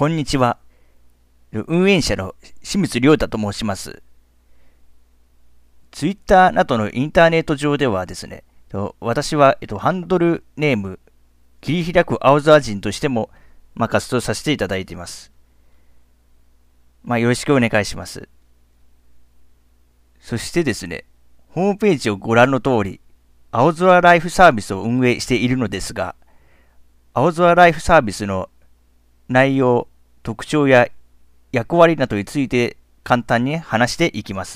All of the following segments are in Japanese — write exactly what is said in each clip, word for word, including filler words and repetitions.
こんにちは。運営者の清水亮太と申します。ツイッターなどのインターネット上ではですね、私は、えっと、ハンドルネーム、切り開く青空人としても、まあ、活動させていただいています。まあ、よろしくお願いします。そしてですね、ホームページをご覧の通り、青空ライフサービスを運営しているのですが、青空ライフサービスの内容、特徴や役割などについて簡単に話していきます。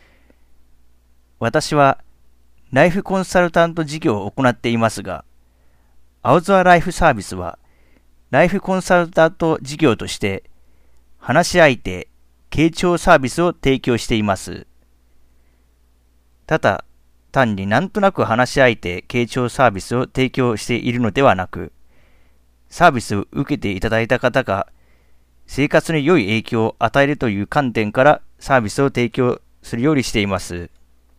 私はライフコンサルタント事業を行っていますが、青空ライフサービスはライフコンサルタント事業として話し相手、傾聴サービスを提供しています。ただ単になんとなく話し相手、傾聴サービスを提供しているのではなく、サービスを受けていただいた方が生活に良い影響を与えるという観点からサービスを提供するようにしています。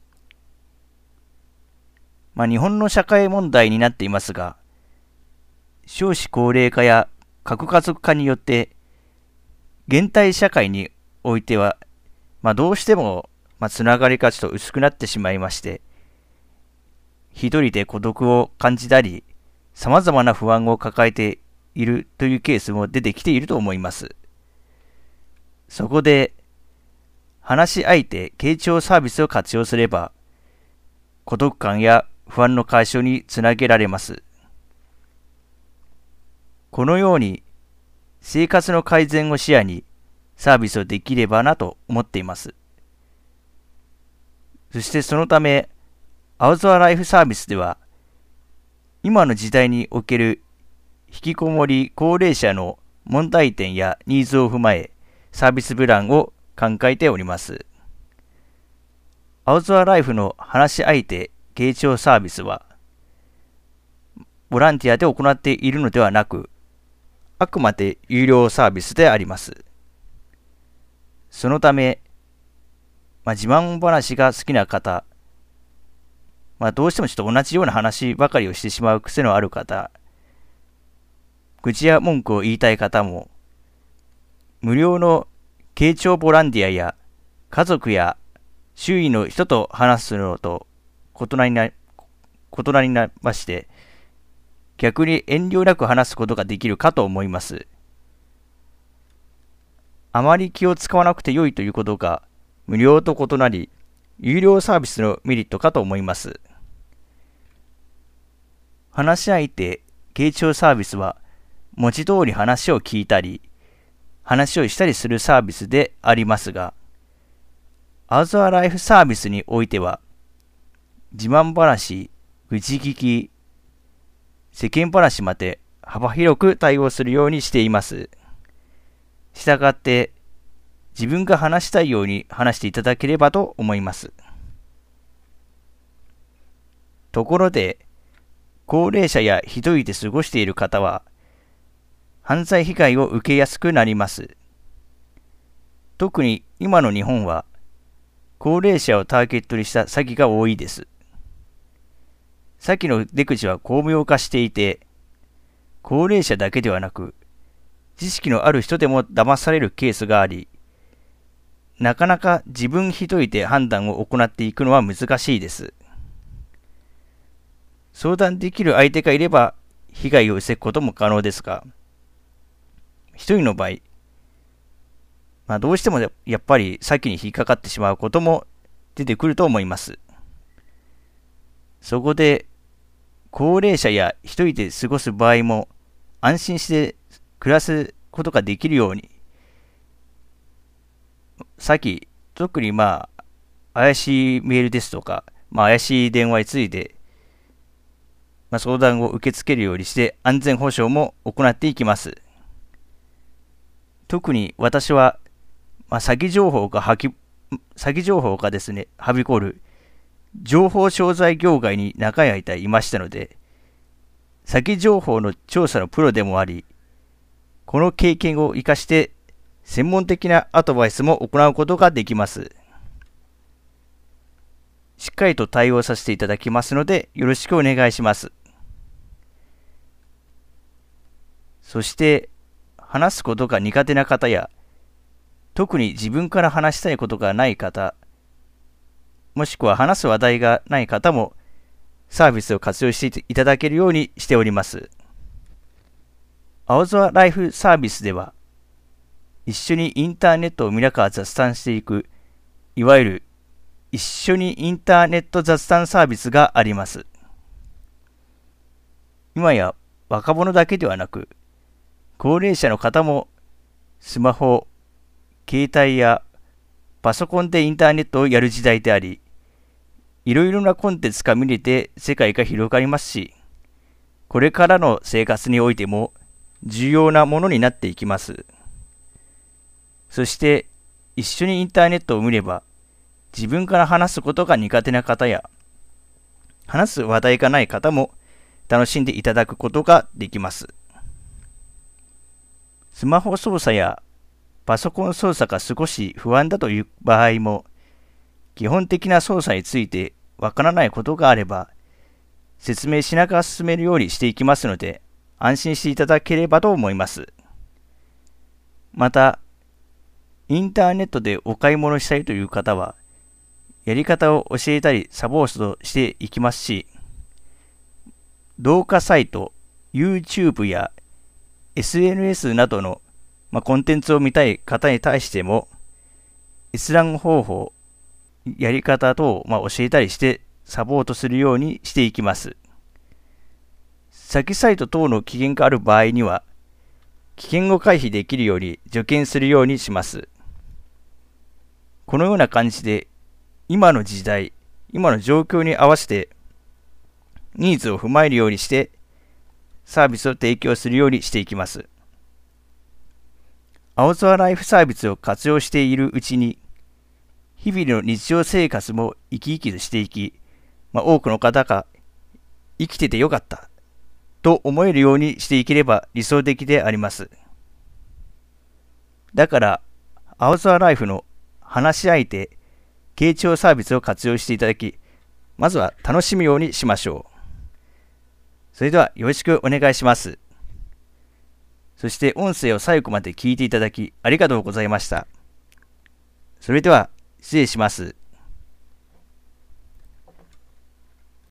まあ、日本の社会問題になっていますが、少子高齢化や核家族化によって現代社会においては、まあ、どうしても、まあ、つながりがちょっと薄くなってしまいまして、一人で孤独を感じたり、様々な不安を抱えているというケースも出てきていると思います。そこで、話し相手、傾聴サービスを活用すれば、孤独感や不安の解消につなげられます。このように、生活の改善を視野にサービスをできればなと思っています。そしてそのため、青空ライフサービスでは、今の時代における引きこもり高齢者の問題点やニーズを踏まえ、サービスプランを考えております。青空ライフの話し相手、傾聴サービスは、ボランティアで行っているのではなく、あくまで有料サービスであります。そのため、まあ、自慢話が好きな方、まあ、どうしてもちょっと同じような話ばかりをしてしまう癖のある方、愚痴や文句を言いたい方も、無料の傾聴ボランティアや家族や周囲の人と話すのと異なりな、異なりなまして、逆に遠慮なく話すことができるかと思います。あまり気を使わなくて良いということが無料と異なり、有料サービスのメリットかと思います。話し相手、傾聴サービスは文字通り話を聞いたり、話をしたりするサービスでありますが、青空ライフサービスにおいては、自慢話、愚痴聞き、世間話まで幅広く対応するようにしています。したがって、自分が話したいように話していただければと思います。ところで、高齢者や一人で過ごしている方は、犯罪被害を受けやすくなります。特に今の日本は、高齢者をターゲットにした詐欺が多いです。詐欺の出口は巧妙化していて、高齢者だけではなく、知識のある人でも騙されるケースがあり、なかなか自分一人で判断を行っていくのは難しいです。相談できる相手がいれば被害を防ぐことも可能ですが、一人の場合、まあ、どうしてもやっぱり先に引っかかってしまうことも出てくると思います。そこで、高齢者や一人で過ごす場合も安心して暮らすことができるように、先、特にまあ、怪しいメールですとか、まあ、怪しい電話について、まあ、相談を受け付けるようにして安全保障も行っていきます。特に私は、まあ、詐欺情報がはき、詐欺情報がですね、はびこる情報商材業界に長い間いましたので、詐欺情報の調査のプロでもあり、この経験を生かして専門的なアドバイスも行うことができます。しっかりと対応させていただきますので、よろしくお願いします。そして、 話すことが苦手な方や、特に自分から話したいことがない方、もしくは話す話題がない方もサービスを活用していただけるようにしております。青空ライフサービスでは、一緒にインターネットを見ながら雑談していく、いわゆる一緒にインターネット雑談サービスがあります。今や若者だけではなく、高齢者の方もスマホ、携帯やパソコンでインターネットをやる時代であり、いろいろなコンテンツが見れて世界が広がりますし、これからの生活においても重要なものになっていきます。そして一緒にインターネットを見れば、自分から話すことが苦手な方や、話す話題がない方も楽しんでいただくことができます。スマホ操作やパソコン操作が少し不安だという場合も、基本的な操作についてわからないことがあれば、説明しながら進めるようにしていきますので、安心していただければと思います。また、インターネットでお買い物したいという方は、やり方を教えたりサポートしていきますし、動画サイト、YouTube や エスエヌエス などの、まあ、コンテンツを見たい方に対しても、閲覧方法、やり方等を、まあ、教えたりしてサポートするようにしていきます。先サイト等の危険がある場合には、危険を回避できるように助言するようにします。このような感じで、今の時代、今の状況に合わせて、ニーズを踏まえるようにして、サービスを提供するようにしていきます。青空ライフサービスを活用しているうちに、日々の日常生活も生き生きとしていき、まあ、多くの方が生きててよかったと思えるようにしていければ理想的であります。だから、青空ライフの話し相手、傾聴サービスを活用していただき、まずは楽しむようにしましょう。それではよろしくお願いします。そして音声を最後まで聞いていただきありがとうございました。それでは失礼します。